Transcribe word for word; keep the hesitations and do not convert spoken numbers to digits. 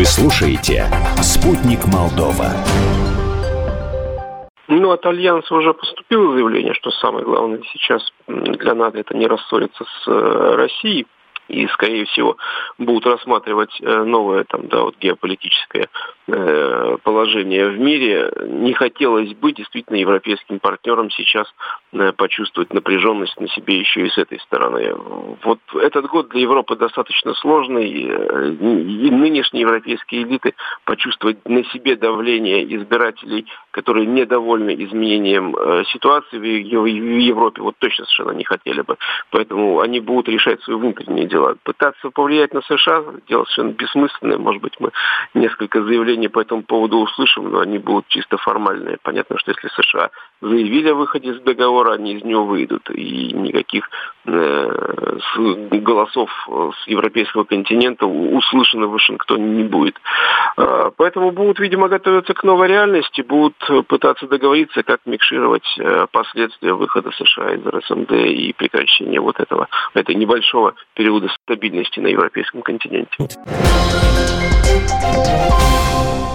Вы слушаете «Спутник Молдова». Ну, от Альянса уже поступило заявление, что самое главное сейчас для НАТО — это не рассориться с Россией. И, скорее всего, будут рассматривать новое там, да, вот, геополитическое э, положение в мире. Не хотелось бы действительно европейским партнерам сейчас э, почувствовать напряженность на себе еще и с этой стороны. Вот этот год для Европы достаточно сложный. Э, и нынешние европейские элиты почувствовать на себе давление избирателей, которые недовольны изменением э, ситуации в, в Европе, вот точно совершенно не хотели бы. Поэтому они будут решать свои внутренние дела. Пытаться повлиять на США — дело совершенно бессмысленное. Может быть, мы несколько заявлений по этому поводу услышим, но они будут чисто формальные. Понятно, что если США заявили о выходе из договора, они из него выйдут. И никаких э, голосов с европейского континента услышано в Вашингтоне не будет. Э, поэтому будут, видимо, готовиться к новой реальности, будут пытаться договориться, как микшировать э, последствия выхода США из РСМД и прекращения вот этого, этой небольшого периода стабильности на европейском континенте.